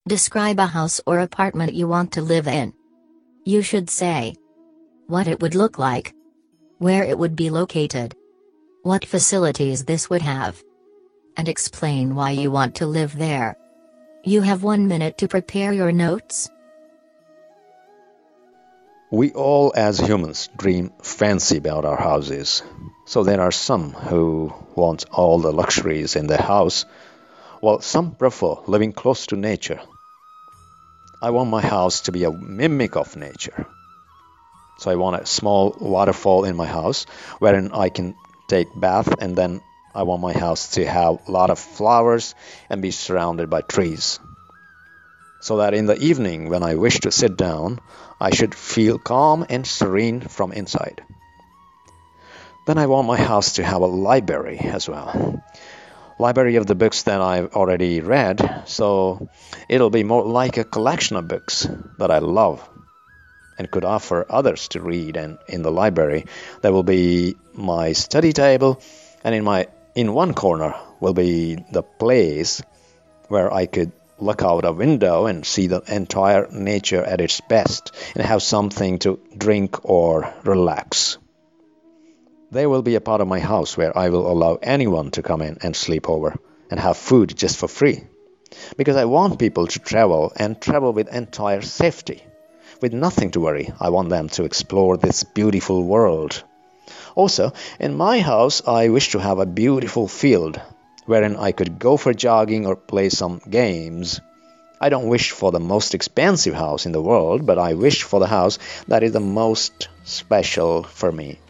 Describe a house or apartment you want to live in. You should say what it would look like, where it would be located, what facilities this would have, and explain why you want to live there. You have 1 minute to prepare your notes. We all as humans dream fancy about our houses. So there are some who want all the luxuries in their house, while some prefer living close to nature. I want my house to be a mimic of nature. So I want a small waterfall in my house wherein I can take bath, and then I want my house to have a lot of flowers and be surrounded by trees. So that in the evening when I wish to sit down, I should feel calm and serene from inside. Then I want my house to have a library as well. Library of the books that I've already read, so it'll be more like a collection of books that I love and could offer others to read. And in the library there will be my study table, and in one corner will be the place where I could look out a window and see the entire nature at its best and have something to drink or relax. They will be a part of my house where I will allow anyone to come in and sleep over and have food just for free. Because I want people to travel and travel with entire safety. With nothing to worry, I want them to explore this beautiful world. Also, in my house, I wish to have a beautiful field wherein I could go for jogging or play some games. I don't wish for the most expensive house in the world, but I wish for the house that is the most special for me.